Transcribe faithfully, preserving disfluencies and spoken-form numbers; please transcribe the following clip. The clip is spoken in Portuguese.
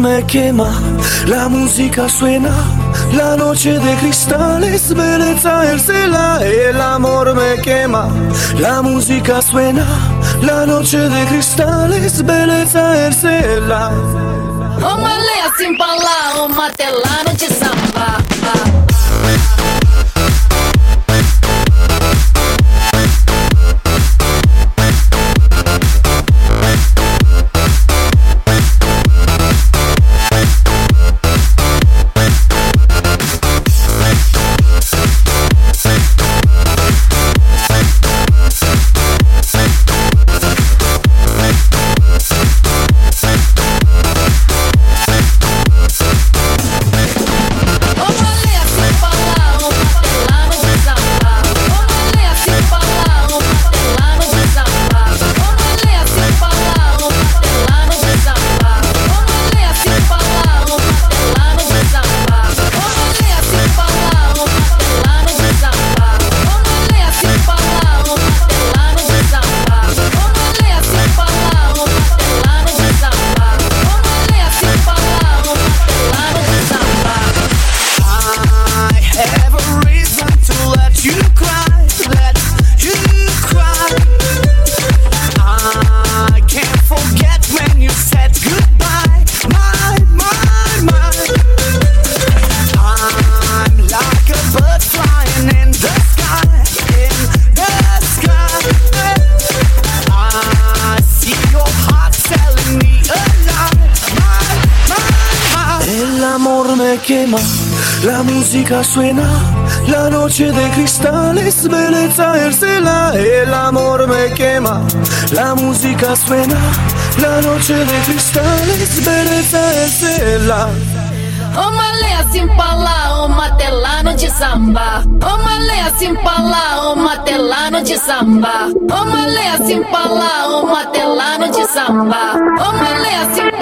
me quema, la música suena, la noche de cristales, belleza el cela. El amor me quema, la música suena, la noche de cristales, belleza el cela. Uma lei assim pra lá, uma telana de samba. Quema, la música suena, la noche de cristales, belleza el cela. El amor me quema, la música suena, la noche de cristales, belleza el cela. Uma lei assim pra lá, uma telano de samba. Uma lei assim pra lá, uma telano de samba. Uma lei assim pra lá, uma telano de samba. Uma lei assim